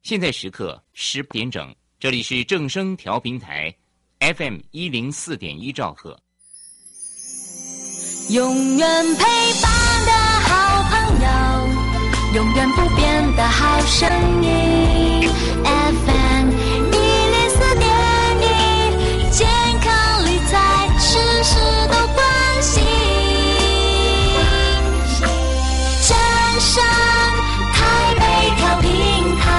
现在时刻10点整，这里是正声调频台 FM 104.1兆赫。 永远陪伴的好朋友，永远不变的好声音 FM 104.1，健康理财事事都关心，正声台北调频台。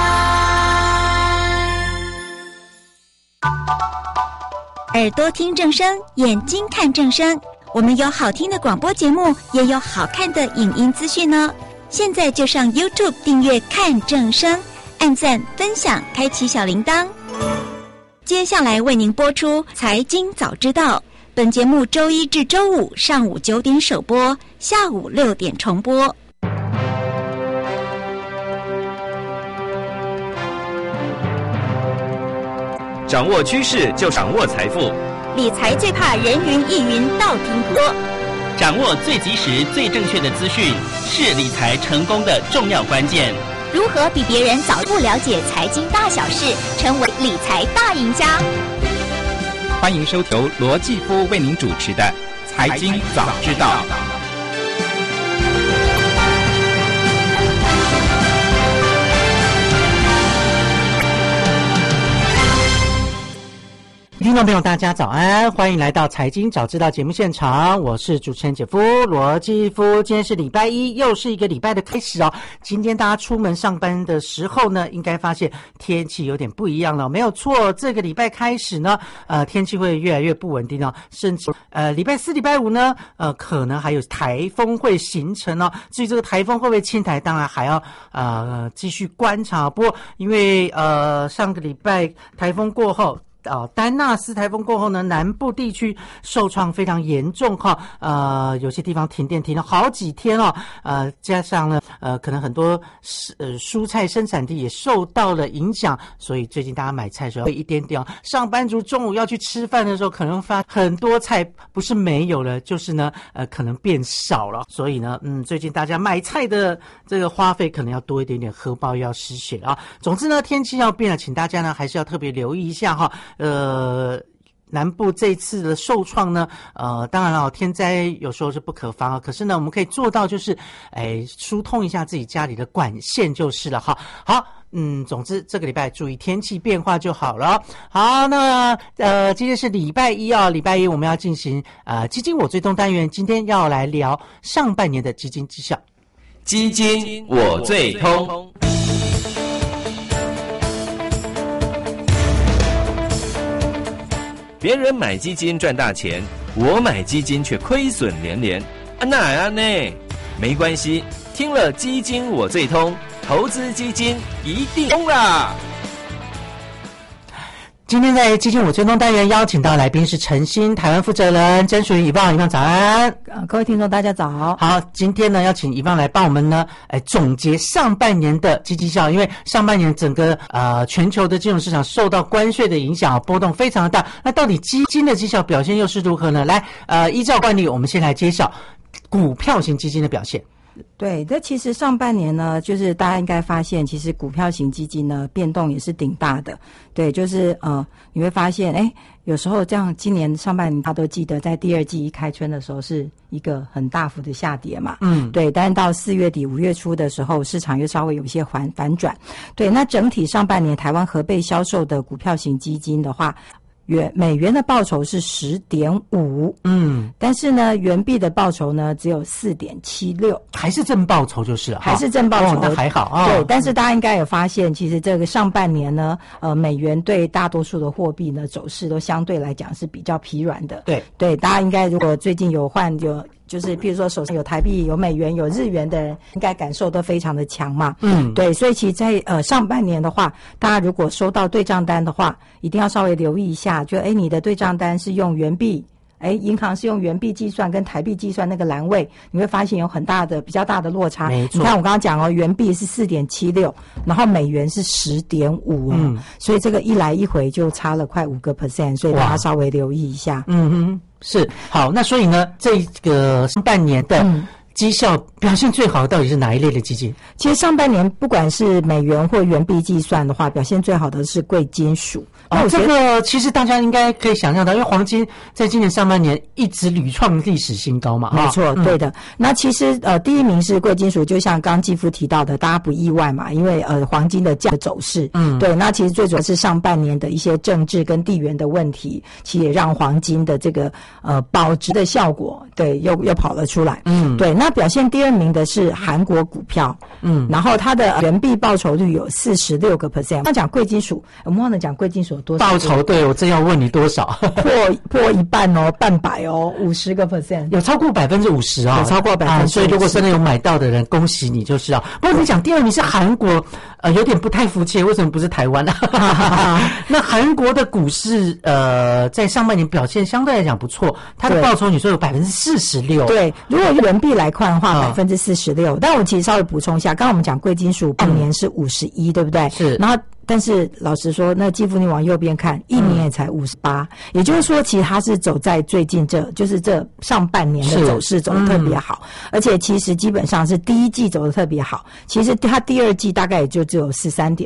耳朵听正声，眼睛看正声。我们有好听的广播节目，也有好看的影音资讯哦。现在就上 YouTube 订阅看正声，按赞分享，开启小铃铛。接下来为您播出财经早知道，本节目周一至周五上午9点首播，下午6点重播。 掌握趋势就掌握财富， 理财最怕人云亦云道听途说， 掌握最及时最正确的资讯是理财成功的重要关键。 如何比别人早一步了解财经大小事，成为理财大赢家？ 欢迎收听由罗继夫为您主持的《财经早知道》。 听众朋友大家早安，欢迎来到财经早知道节目现场，我是主持人姐夫罗继夫。今天是礼拜一，又是一个礼拜的开始哦。今天大家出门上班的时候呢，应该发现天气有点不一样了，没有错，这个礼拜开始呢天气会越来越不稳定哦，甚至礼拜4礼拜5呢可能还有台风会形成哦。至于这个台风会不会侵台，当然还要继续观察。不过因为上个礼拜台风过后丹纳斯台风过后呢，南部地区受创非常严重哈，有些地方停电停了好几天哦，加上呢可能很多蔬菜生产地也受到了影响，所以最近大家买菜的时候会一点点上班族中午要去吃饭的时候，可能发很多菜不是没有了，就是呢可能变少了，所以呢最近大家买菜的这个花费可能要多一点点，荷包要失血啊。总之呢，天气要变了，请大家呢还是要特别留意一下哈。南部这次的受创呢，当然了，天灾有时候是不可防啊。可是呢，我们可以做到就是，疏通一下自己家里的管线就是了哈。好，总之这个礼拜注意天气变化就好了。好，那今天是礼拜一啊，礼拜一我们要进行基金我最通单元，今天要来聊上半年的基金绩效。 基金我最通。别人买基金赚大钱，我买基金却亏损连连，哪样呢？没关系，听了基金我最通，投资基金一定通啦！ 今天在基金我最通单元邀请到来宾是晨星台湾负责人曾淑仪，以棒早安。 各位听众大家早。 好，今天呢要请以棒来帮我们呢总结上半年的基金绩效，因为上半年整个全球的金融市场受到关税的影响，波动非常的大。那到底基金的绩效表现又是如何呢？来依照惯例，我们先来揭晓股票型基金的表现。 对，这其实上半年呢，就是大家应该发现，其实股票型基金呢变动也是挺大的。对，就是你会发现，有时候这样，今年上半年大家都记得，在第二季一开春的时候是一个很大幅的下跌嘛。对，但是到4月底5月初的时候，市场又稍微有一些反转。对，那整体上半年台湾合备销售的股票型基金的话，美元的报酬是 10.5， 但是呢元币的报酬呢只有 4.76， 还是正报酬就是了， 还是正报酬， 那还好对，但是大家应该有发现，其实这个上半年呢美元对大多数的货币呢走势都相对来讲是比较疲软的。对，大家应该如果最近有就是譬如说手上有台币有美元有日元的人，应该感受都非常的强嘛。对，所以其实在上半年的话，大家如果收到对账单的话，一定要稍微留意一下，就你的对账单是用元币，银行是用元币计算跟台币计算那个栏位，你会发现有比较大的落差。 没错， 你看我刚刚讲元币是 4.76， 然后美元是 10.5 所以这个一来一回就差了快5%，所以大家稍微留意一下。 是好，那所以呢，这个上半年的绩效表现最好的到底是哪一类的基金？ 其实上半年不管是美元或元币计算的话，表现最好的是贵金属。 这个其实大家应该可以想象到，因为黄金在今年上半年一直屡创历史新高嘛。 没错，对的。那其实第一名是贵金属，就像刚刚继父提到的，大家不意外嘛，因为黄金的价格走势。对。那其实最主要是上半年的一些政治跟地缘的问题，其实也让黄金的这个保值的效果，对，又跑了出来。对。那表现第二名的是韩国股票。然后它的元币报酬率有46%。那讲贵金属，我们忘了讲贵金属有多少报酬？对，我正要问你多少？ 破一半哦，半百哦，50%， 有超过50%哦， 有超过50%。 所以如果真的有买到的人，恭喜你就是啊。不过你讲第二名是韩国，有点不太服气，为什么不是台湾呢？那韩国的股市在上半年表现相对来讲不错，它的报酬你说有46%。 对，如果用人民币来看的话，46%。但我其实稍微补充一下，刚刚我们讲贵金属半年是51%，对不对？ 是。 然后但是老实说，那继父你往右边看，一年也才58，也就是说，其实它是走在最近就是这上半年的走势走得特别好，而且其实基本上是第一季走得特别好，其实它第二季大概也就只有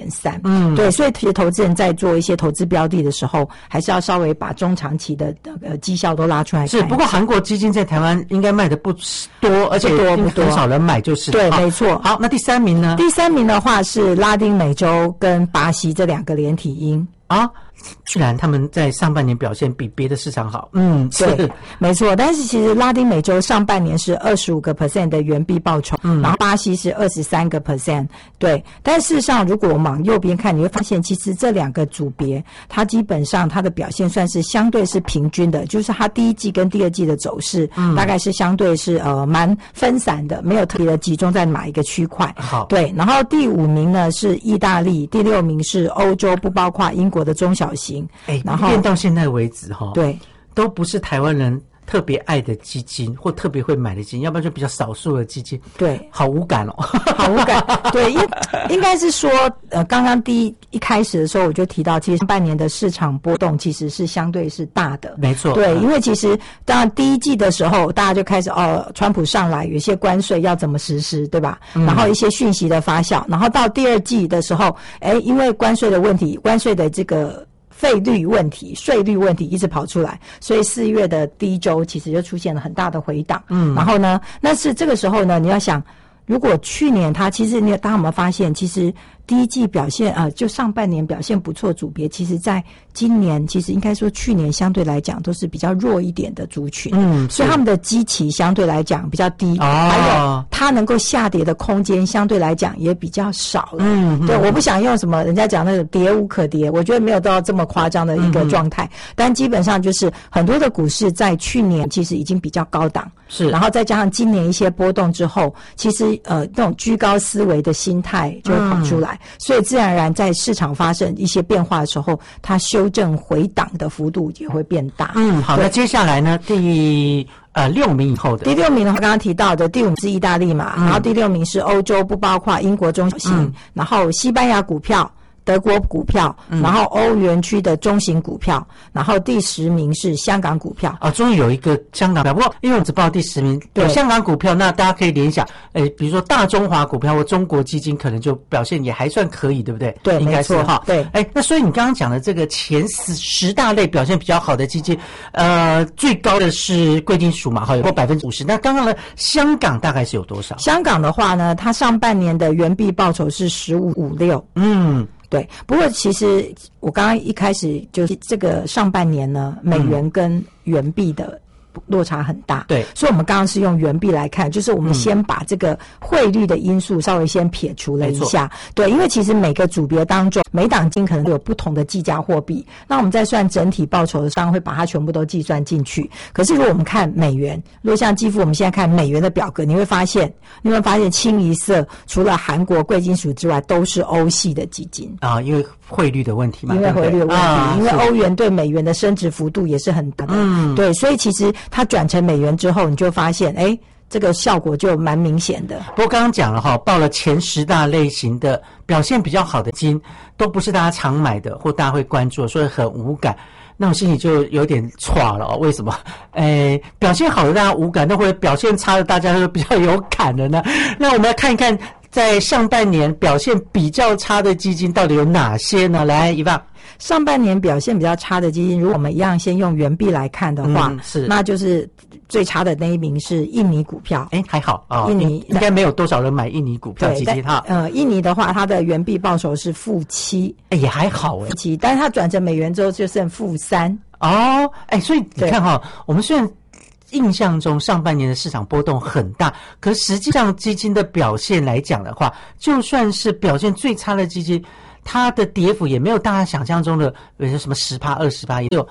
13.3，对，所以其实投资人在做一些投资标的的时候，还是要稍微把中长期的绩效都拉出来看。 是，不过韩国基金在台湾应该卖的不多，而且很少人买，就是对，没错。 好，那第三名呢？ 第三名的话是拉丁美洲跟巴西这两个连体婴啊，居然他们在上半年表现比别的市场好。 对，没错。但是其实拉丁美洲上半年是25% 的元币报酬，然后巴西是23%。对，但事实上，如果我们往右边看，你会发现，其实这两个组别，它基本上它的表现算是相对是平均的，就是它第一季跟第二季的走势，大概是相对是蛮分散的，没有特别的集中在哪一个区块。 好， 对。然后第5名呢是意大利，第6名是欧洲，不包括英国的中小型。 然后练到现在为止对， 都不是台湾人特别爱的基金或特别会买的基金，要不然就比较少数的基金。 对， 好无感哦， 好无感。对，应该是说，刚刚一开始的时候我就提到，其实半年的市场波动其实是相对是大的。 没错， 对，因为其实当然第一季的时候，大家就开始川普上来，有一些关税要怎么实施，对吧？然后一些讯息的发酵，然后到第二季的时候，因为关税的问题，关税的这个费率问题、税率问题一直跑出来，所以4月的第一周其实就出现了很大的回档。然后呢，那是这个时候呢，你要想，如果去年它其实大家有没有发现，其实第一季表现就上半年表现不错组别，其实在今年其实应该说去年相对来讲都是比较弱一点的族群，所以他们的基期相对来讲比较低，还有它能够下跌的空间相对来讲也比较少了。对，我不想用什么人家讲那个跌无可跌，我觉得没有到这么夸张的一个状态，但基本上就是很多的股市在去年其实已经比较高档， 是， 然后再加上今年一些波动之后，其实那种居高思维的心态就会跑出来，所以自然而然在市场发生一些变化的时候，它修正回档的幅度也会变大。 好，那接下来呢，第6名以后的。 第6名的话，刚刚提到的第5名是意大利嘛，然后第6名是欧洲，不包括英国中小型，然后西班牙股票、德国股票，然后欧元区的中型股票，然后第10名是香港股票。 终于有一个香港股票，不过因为我只报第10名，有香港股票，那大家可以联想，比如说大中华股票或中国基金，可能就表现也还算可以，对不对？ 对， 应该是哈。 对， 那所以你刚刚讲的这个前10大类表现比较好的基金，最高的是贵金属嘛，有过50%。那刚刚呢，香港大概是有多少？ 香港的话呢，它上半年的元币报酬是15.56。对，不过其实我刚刚一开始就是这个上半年呢，美元跟元币的落差很大， 对， 所以我们刚刚是用元币来看，就是我们先把这个汇率的因素稍微先撇除了一下，对，因为其实每个组别当中，每档金可能有不同的计价货币，那我们在算整体报酬的时候会把它全部都计算进去。可是如果我们看美元，如果像继父我们现在看美元的表格，你会发现清一色除了韩国贵金属之外，都是欧系的基金因为汇率的问题嘛， 因为汇率的问题，因为欧元对美元的升值幅度也是很大的，对，所以其实它转成美元之后，你就发现， 这个效果就蛮明显的。 不过刚刚讲了哈，报了前10大类型的表现比较好的基金，都不是大家常买的或大家会关注的，所以很无感。那我心里就有点挫了哦。为什么？表现好的大家无感，那或者表现差的大家会比较有感的呢？那我们来看一看，在上半年表现比较差的基金到底有哪些呢？来，一棒。 上半年表现比较差的基金，如果我们一样先用元币来看的话， 是， 那就是最差的那一名是印尼股票。 还好啊， 印尼应该没有多少人买印尼股票基金哈。 印尼的话，它的元币报酬是-7， 也还好 7，但是它转成美元之后就剩-3。 哦，所以你看哈，我们虽然印象中上半年的市场波动很大，可实际上基金的表现来讲的话，就算是表现最差的基金，它的跌幅也没有大家想象中的，比如说什么10%、20%，也有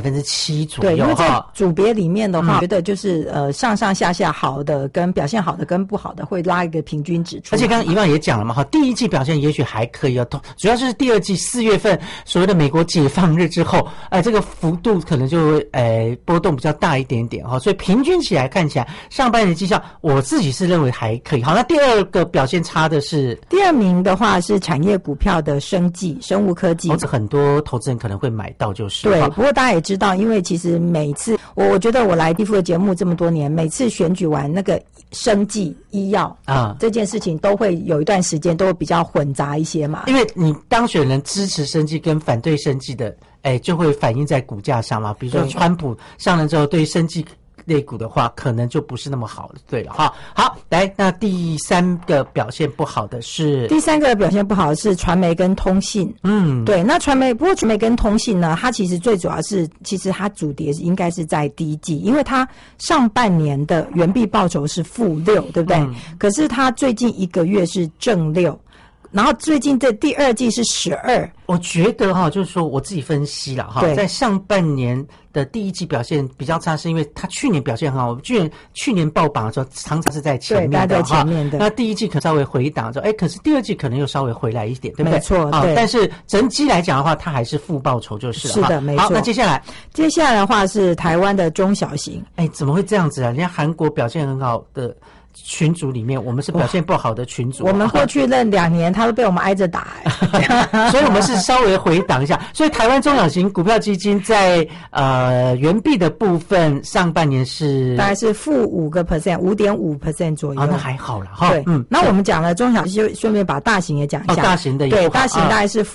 7%左右。 对，因为在组别里面的话，觉得就是上上下下好的跟表现好的跟不好的会拉一个平均值出来。 而且刚刚一万也讲了嘛，第一季表现也许还可以主要是第二季4月份所谓的美国解放日之后，这个幅度可能就波动比较大一点点所以平均起来看起来，上半年绩效我自己是认为还可以。好，那第二个表现差的是第二名的话是产业股票的生物科技， 很多投资人可能会买到就是。 对，不过大家也知道，因为其实每次我觉得我来地富的节目这么多年，每次选举完那个生技医药这件事情都会有一段时间都会比较混杂一些嘛。 因为你当选人支持生技跟反对生技的，就会反映在股价上嘛。比如说川普上任之后，对生技类股的话可能就不是那么好了。对了哈，好，来，那第三个表现不好的是传媒跟通信。对，那不过传媒跟通信呢，它其实最主要是，其实它主跌应该是在第一季，因为它上半年的元币报酬是-6，对不对？可是它最近1个月是+6，然后最近的第二季是12。 我觉得就是说我自己分析了在上半年的第一季表现比较差，是因为他去年表现很好，去年报榜的时候常常是在前面的， 对，在前面的。 那第一季可能稍微回档之后，可是第二季可能又稍微回来一点，对不对？ 没错，对。 但是整体来讲的话，它还是负报酬就是了。 是的，没错。 好，那接下来的话是台湾的中小型。 怎么会这样子啊？人家韩国表现很好的群组里面，我们是表现不好的群组。 我们过去那2年，他都被我们挨着打所以我们是稍微回档一下。所以台湾中小型股票基金在元币的部分，上半年是大概是-5%，5.5% 左右。 那还好了哈。对，那我们讲了中小型，就顺便把大型也讲一下。 大型的也对，大型大概是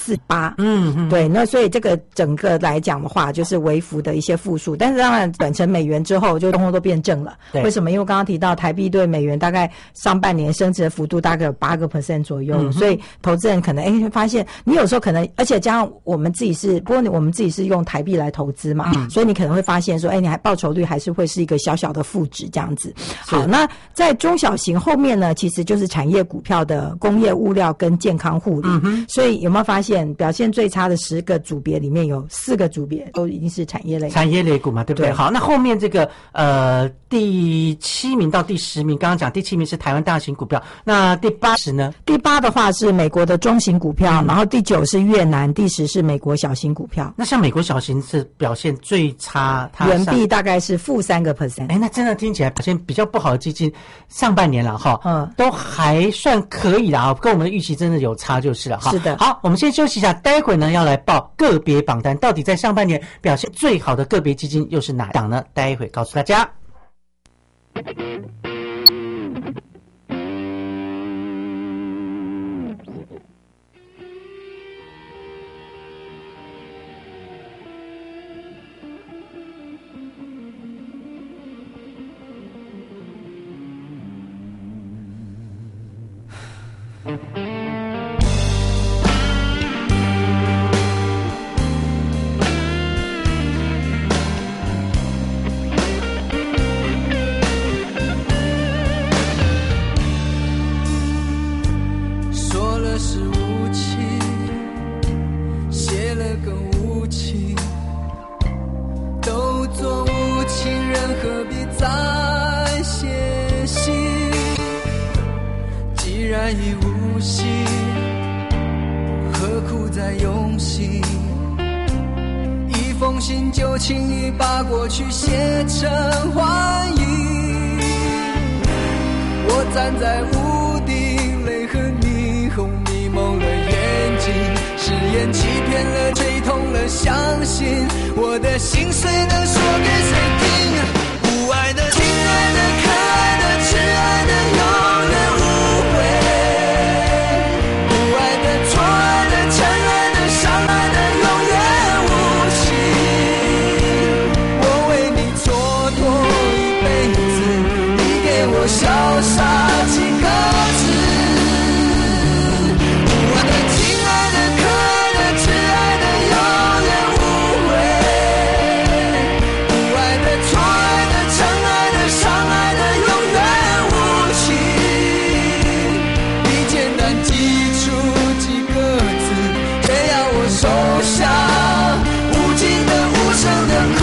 -4.8%。对，那所以这个整个来讲的话，就是微幅的一些负数，但是当然转成美元之后，就通通都变正了。为什么？因为刚刚提到台币对美元大概上半年升值的幅度大概有8% 左右，所以投资人可能发现你有时候可能，而且加上我们自己是用台币来投资嘛，所以你可能会发现说，你还报酬率还是会是一个小小的负值这样子。好，那在中小型后面呢，其实就是产业股票的工业物料跟健康护理。所以有没有发现表现最差的10个组别里面有4个组别都已经是产业类股嘛，对不对？好，那后面这个第7名到第10名，刚刚讲第7名是台湾大型股票，那第80呢？ 第8的话是美国的中型股票，然后第9是越南，第10是美国小型股票。 那像美国小型是表现最差， 元币大概是-3%。 那真的听起来表现比较不好的基金，上半年了都还算可以啦，跟我们的预期真的有差就是了哈。 是的。 好，我们先休息一下，待会呢要来报个别榜单，到底在上半年表现最好的个别基金又是哪档呢？待会告诉大家。 信就轻易把过去写成欢迎， 我站在屋顶，泪和霓虹迷蒙了眼睛，誓言欺骗了，吹痛了，相信我的心碎能说给谁听？不爱的、亲爱的、可爱的、挚爱的，永远无悔；不爱的、错爱的、真爱的、伤害的，永远无情。我为你蹉跎一辈子，你给我潇洒几个字。不爱的、亲爱的、可爱的、挚爱的，永远无悔；不爱的、错爱的、真爱的、伤害的，永远无情。你简单记出几个字，却要我收下无尽的、无声的哭。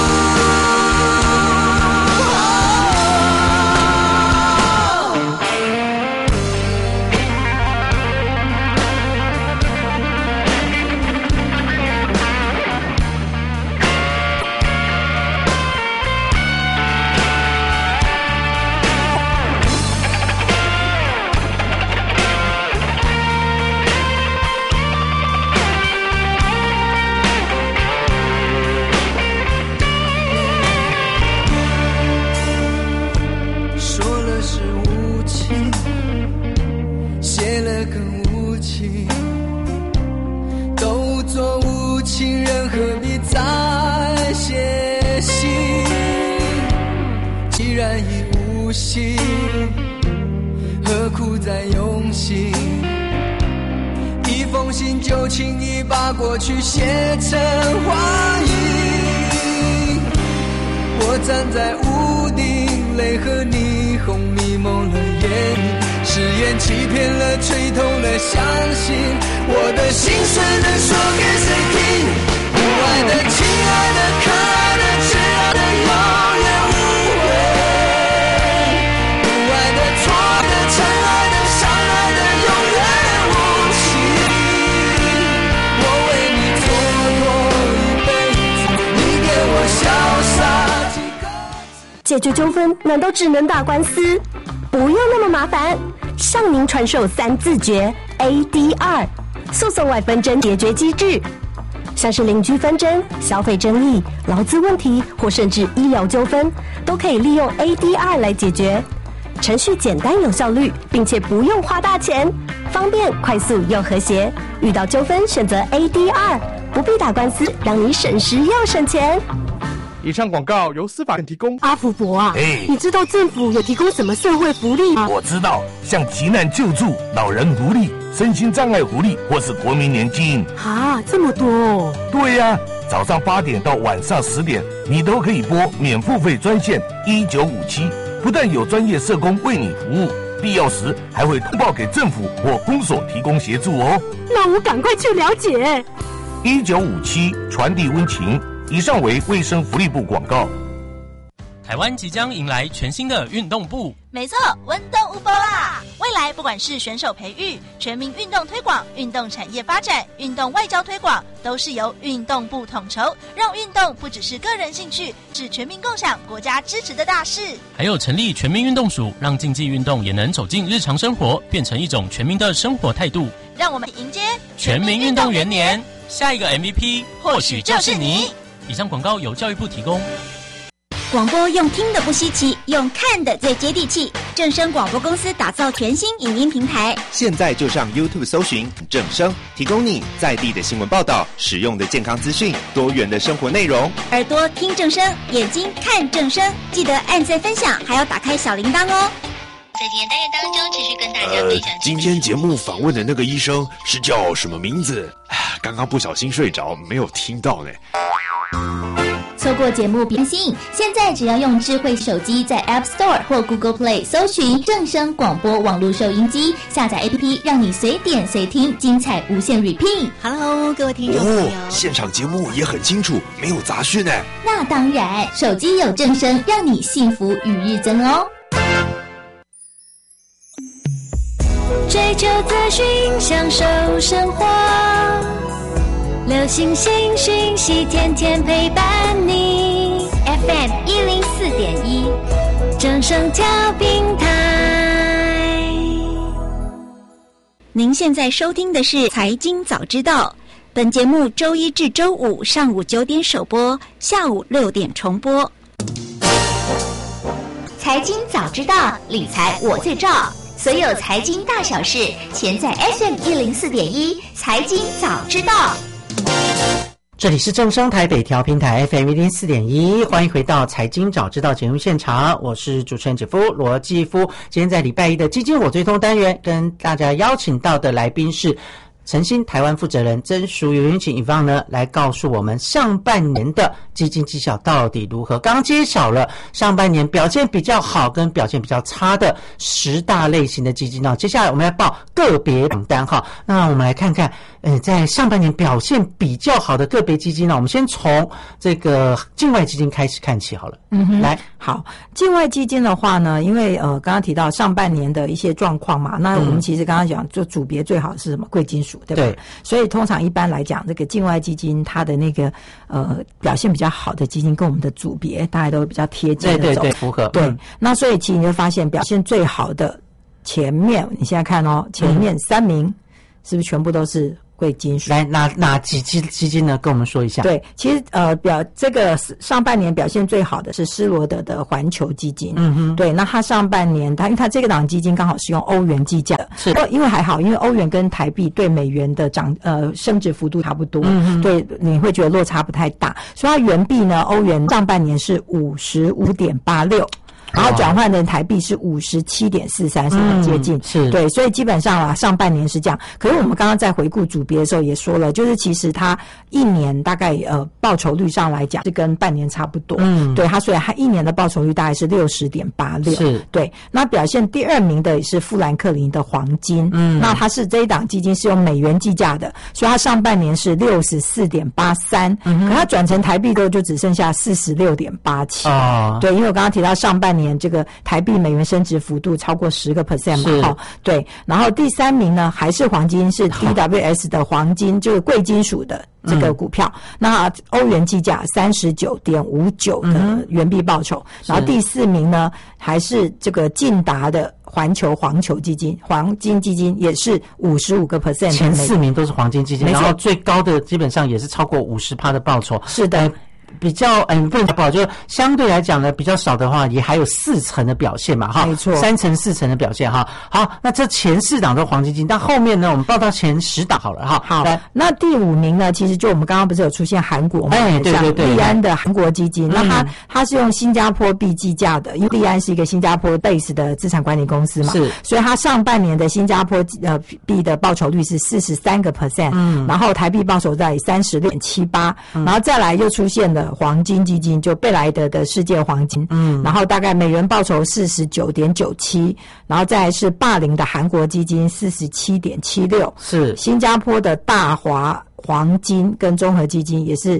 说了是无情，写了更无情，都做无情人，何必再写信？既然已无心，何苦再用心？一封信就轻易把过去写成谎言。我站在屋顶，泪和霓虹迷蒙了眼，誓言欺骗了，吹痛了，相信我的心碎能说给谁听？不爱的、亲爱的、可爱的、挚爱的，永远无悔；不爱的、错爱的、真爱的、伤害的，永远无情。我为你蹉跎一辈子，你给我潇洒。 解决纠纷难道只能打官司？不用那么麻烦，向您传授3字诀 ADR 诉讼外纷争解决机制，像是邻居纷争、消费争议、劳资问题或甚至医疗纠纷，都可以利用 ADR 来解决。程序简单有效率，并且不用花大钱，方便、快速又和谐。遇到纠纷选择 ADR， 不必打官司，让你省时又省钱。 以上广告由司法院提供。 阿福伯啊，你知道政府有提供什么社会福利吗？ 我知道，像急难救助、老人福利、身心障碍福利，或是国民年金。 啊，这么多哦！ 对呀，早上8点到晚上10点，你都可以拨免付费专线1957，不但有专业社工为你服务，必要时还会通报给政府或公所提供协助哦。 那我赶快去了解。 1957传递温情。以上为卫生福利部广告。 台湾即将迎来全新的运动部， 没错，温动无波啦！未来不管是选手培育、全民运动推广、运动产业发展、运动外交推广，都是由运动部统筹，让运动不只是个人兴趣，是全民共享、国家支持的大事。 还有成立全民运动署，让竞技运动也能走进日常生活，变成一种全民的生活态度。 让我们迎接全民运动元年，下一个 MVP 或许就是你。以上广告由教育部提供。 广播用听的不稀奇，用看的最接地气。正声广播公司打造全新影音平台， 现在就上 YouTube 搜寻正声，提供你在地的新闻报道、实用的健康资讯、多元的生活内容。 耳朵听正声，眼睛看正声，记得按赞分享，还要打开小铃铛哦。 在今天单元当中，持续跟大家分享。 今天节目访问的那个医生是叫什么名字？刚刚不小心睡着，没有听到呢。 错过节目别担心，现在只要用智慧手机在 App Store 或 Google Play 搜寻正声广播网络收音机，下载 APP， 让你随点随听，精彩无限 repeat。Hello， 各位听众朋友， 现场节目也很清楚，没有杂讯呢。 那当然，手机有正声，让你幸福与日增哦。 追求资讯，享受生活。流行新讯息，天天陪伴你。FM 104.1，正声调频台。 您现在收听的是《财经早知道》，本节目周一至周五上午9点首播，下午6点重播。 财经早知道，理财我最照。所有财经大小事，全在 FM104.1 财经早知道。 这里是正声台北调频台 FM104.1，欢迎回到财经早知道节目现场，我是主持人姐夫罗继夫。今天在礼拜一的基金我最通单元，跟大家邀请到的来宾是诚心台湾负责人曾淑云，请以方呢来告诉我们上半年的基金绩效到底如何。刚揭晓了上半年表现比较好跟表现比较差的10大类型的基金接下来我们来报个别榜单哈。那我们来看看在上半年表现比较好的个别基金我们先从这个境外基金开始看起好了。来， 好，境外基金的话呢，因为刚刚提到上半年的一些状况嘛，那我们其实刚刚讲就组别最好是什么贵金属，对吧？对，所以通常一般来讲，这个境外基金它的那个表现比较好的基金跟我们的组别大概都比较贴近的走， 对，符合。 对，那所以其实你会发现表现最好的前面，你现在看前面3名是不是全部都是贵金属？ 来，哪几基金呢？跟我们说一下。 对，其实这个上半年表现最好的是施罗德的环球基金。对，那它上半年因为它这个档基金刚好是用欧元计价的，是因为还好，因为欧元跟台币对美元的升值幅度差不多，对，你会觉得落差不太大，所以它元币呢，欧元上半年是55.86。然后转换成台币是57.43，是很接近。是对，所以基本上上半年是这样。可是我们刚刚在回顾组别的时候也说了，就是其实它一年大概报酬率上来讲是跟半年差不多。对，它所以它一年的报酬率大概是60.86。是，对。那表现第2名的也是富兰克林的黄金。那它是这一档基金是用美元计价的，所以它上半年是64.83，可它转成台币之后就只剩下46.87。对，因为我刚刚提到上半年这个台币美元升值幅度超过10% 嘛，对。然后第3名呢还是黄金，是 DWS 的黄金，就是贵金属的这个股票。那欧元计价39.59的元币报酬。然后第4名呢还是这个晋达的环球黄球基金，黄金基金也是55%。 前4名都是黄金基金，然后最高的基本上也是超过50%的报酬。 是的。 比较不能不好，就相对来讲呢，比较少的话，也还有40%的表现嘛，哈， 没错 ，3成4成的表现哈。好，那这前4档都黄金基金，但后面呢，我们报到前10档好了哈。 好，那第5名呢，其实就我们刚刚不是有出现韩国嘛，对，利安的韩国基金，那它是用新加坡币计价的，因为利安是一个新加坡 base 的资产管理公司嘛，是，所以它上半年的新加坡币的报酬率是43%，然后台币报酬在36.78%，然后再来又出现了黄金基金，就贝莱德的世界黄金，然后大概美元报酬49.97%，然后再来是霸凌的韩国基金47.76%，是新加坡的大华黄金跟综合基金也是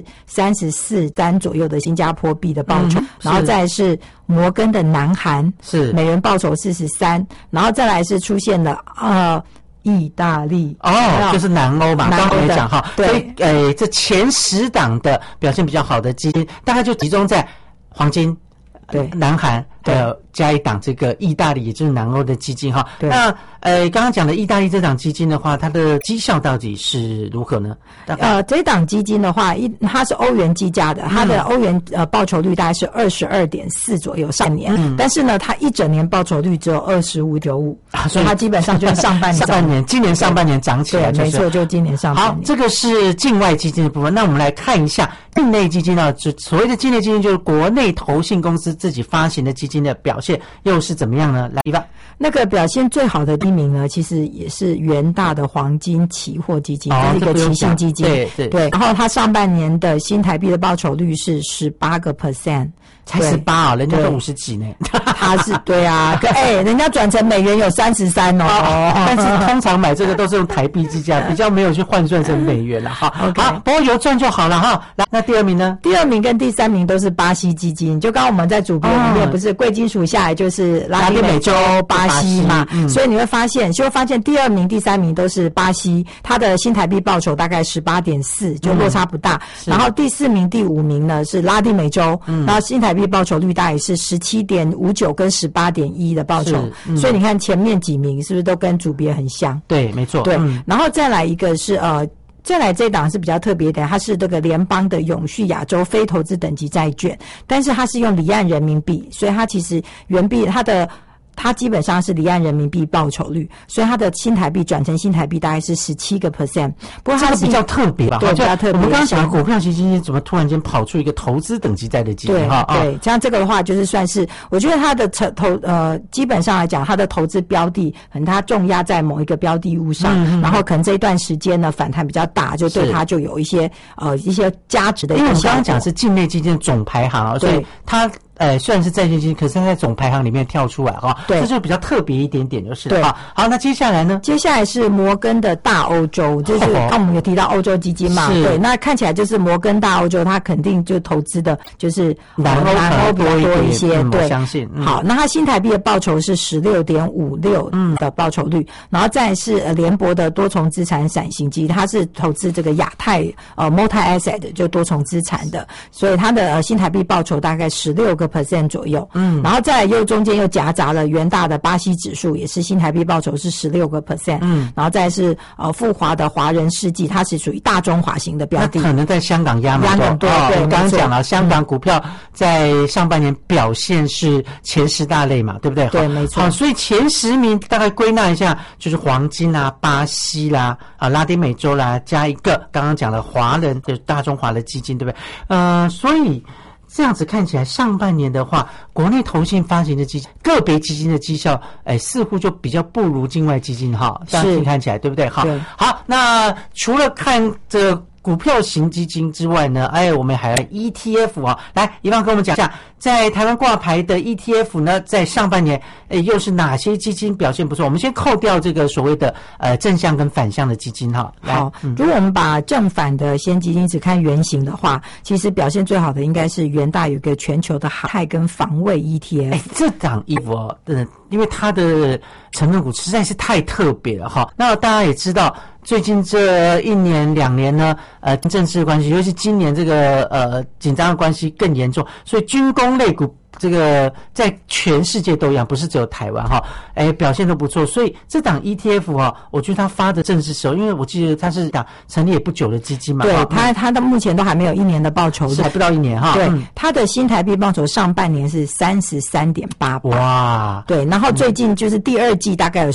34.3左右的新加坡币的报酬，然后再来是摩根的南韩，是美元报酬43%，然后再来是出现了意大利就是南欧嘛，刚刚也讲哈，所以这前10档的表现比较好的基金，大概就集中在黄金、对南韩，还有加一档这个意大利，也就是南欧的基金哈。那刚刚讲的意大利这档基金的话，它的绩效到底是如何呢？ 这档基金的话，它是欧元计价的，它的欧元报酬率大概是22.4左右上年，但是呢，它一整年报酬率只有25.5，所以它基本上就是上半年今年上半年涨起来， 对，没错，就今年上半年。 好，这个是境外基金的部分，那我们来看一下境内基金呢，就所谓的境内基金就是国内投信公司自己发行的基金的表现又是怎么样呢？来，一吧。 那个表现最好的第1名呢，其实也是元大的黄金期货基金，这是一个期性基金，对。然后它上半年的新台币的报酬率是18%， 才18人家都50几呢。 它是对啊，人家转成美元有33 但是通常买这个都是用台币计价，比较没有去换算成美元了哈。好，不过有赚就好了哈。来，那第2名呢？ 第2名跟第3名都是巴西基金，就刚刚我们在组别里面不是贵金属下来就是拉丁美洲巴西嘛，所以你会发现第2名、第3名都是巴西，它的新台币报酬大概18.4，就落差不大。然后第4名、第5名呢是拉丁美洲，然后新台台币报酬率大概是17.59跟18.1的报酬，所以你看前面几名是不是都跟组别很像？ 对，没错。 对，然后再来一个是再来这档是比较特别的，它是这个联邦的永续亚洲非投资等级债券，但是它是用离岸人民币，所以它其实原币它基本上是离岸人民币报酬率，所以它的新台币转成新台币大概是17%。不过它这个比较特别吧？ 对，比较特别。 我们刚刚讲股票型基金，怎么突然间跑出一个投资等级债的基金？ 对，像这个的话，就是算是我觉得它的基本上来讲，它的投资标的可能它重压在某一个标的物上，然后可能这一段时间呢反弹比较大，就对它就有一些价值的。 因为我们刚刚讲是境内基金总排行，所以它。虽然是债券基金，可是它在总排行里面跳出来对， 这就比较特别一点点，就是对。 好，那接下来呢？ 接下来是摩根的大欧洲，就是刚我们有提到欧洲基金嘛，对，那看起来就是摩根大欧洲，它肯定就投资的就是南欧比较多一些，对， 我相信。 好，那它新台币的报酬是16.56的报酬率，然后再是联博的多重资产闪型基金，它是投资这个亚太multi asset 就多重资产的，所以它的新台币报酬大概16% 左右，然后再来中间又夹杂了元大的巴西指数，也是新台币报酬是16%，然后再是富华的华人世纪，它是属于大中华型的标的， 那可能在香港压蛮多，对，刚刚讲了，香港股票在上半年表现是前10大类嘛，对不对？ 对，没错。 好，所以前10名大概归纳一下，就是黄金啦、巴西啦、拉丁美洲啦，加一个刚刚讲的华人的大中华的基金，对不对？所以。这样子看起来，上半年的话，国内投信发行的基金，个别基金的绩效，似乎就比较不如境外基金哈。这样子看起来，对不对？好，那除了看这个股票型基金之外呢，我们还有 ETF 啊。来，一方跟我们讲一下，在台湾挂牌的 ETF 呢，在上半年，又是哪些基金表现不错？我们先扣掉这个所谓的正向跟反向的基金哈。 好，如果我们把正反的先基金只看原型的话，其实表现最好的应该是元大有一个全球的航太跟防卫 ETF。 这档 ETF 因为它的成分股实在是太特别了哈。那大家也知道，最近这1年2年呢，政治关系，尤其今年这个紧张的关系更严重，所以军工类股这个在全世界都一样，不是只有台湾哈，表现都不错。所以这档 ETF 哈，我觉得它发的正是时候，因为我记得它是档成立也不久的基金嘛。 对，它到目前都还没有1年的报酬率， 还不到1年哈。 对，它的新台币报酬上半年是33.88%。 哇， 对，然后最近就是第2季大概有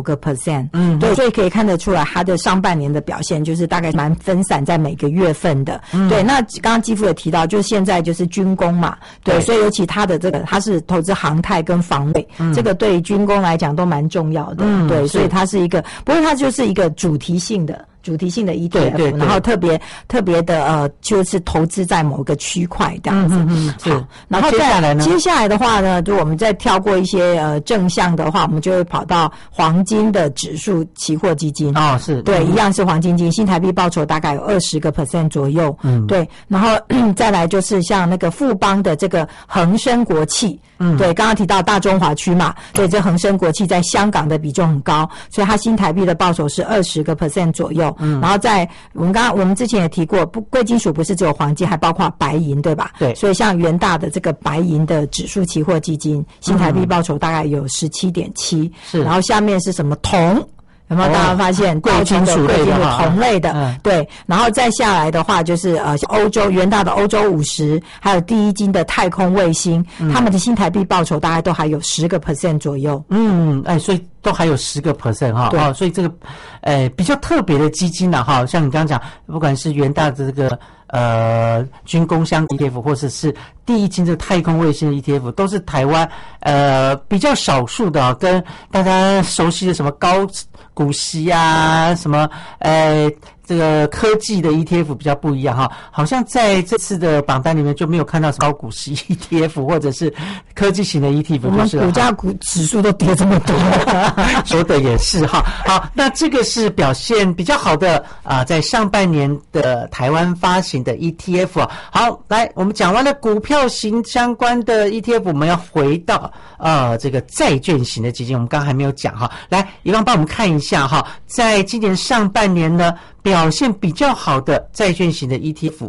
19%。对，所以可以看得出来它的上半年的表现就是大概蛮分散在每个月份的。对，那刚刚基夫有提到，就是现在就是军工嘛，对，所以尤其它的这个它是投资航太跟防卫，这个对军工来讲都蛮重要的。对，所以它是一个，不过它就是一个主题性的 ETF， 对， 然后特别的就是投资在某个区块这样子。 是。 然后接下来的话呢，就我们再跳过一些正向的话，我们就会跑到黄金的指数期货基金。 是。 对，一样是黄金基金，新台币报酬大概有20% 左右。对，然后再来就是像那个富邦的这个恒生国企。对，刚刚提到大中华区嘛，对，这恒生国企在香港的比重很高，所以它新台币的报酬是20% 左右。然后我们之前也提过，贵金属不是只有黄金，还包括白银，对吧？ 对， 所以像元大的这个白银的指数期货基金，新台币报酬大概有17.7%。是，然后下面是什么铜？有没有大家发现贵金属类的铜类的？对，然后再下来的话就是欧洲元大的欧洲50，还有第一金的太空卫星，他们的新台币报酬大概都还有10% 左右。 所以都还有10% 哈。所以这个比较特别的基金哈，像你刚刚讲，不管是元大的这个军工相 ETF， 或者是第一金这个太空卫星的 ETF， 都是台湾比较少数的跟大家熟悉的什么高股息啊，什么这个科技的 ETF 比较不一样哈，好像在这次的榜单里面就没有看到高股息 ETF 或者是科技型的 ETF， 我们股价指数都跌这么多， 说的也是哈。好，那这个是表现比较好的在上半年的台湾发行的 ETF。好，来我们讲完了股票型相关的 ETF， 我们要回到这个债券型的基金，我们刚刚还没有讲哈。来，一方帮我们看一下哈，在今年上半年呢，表现比较好的债券型的 ETF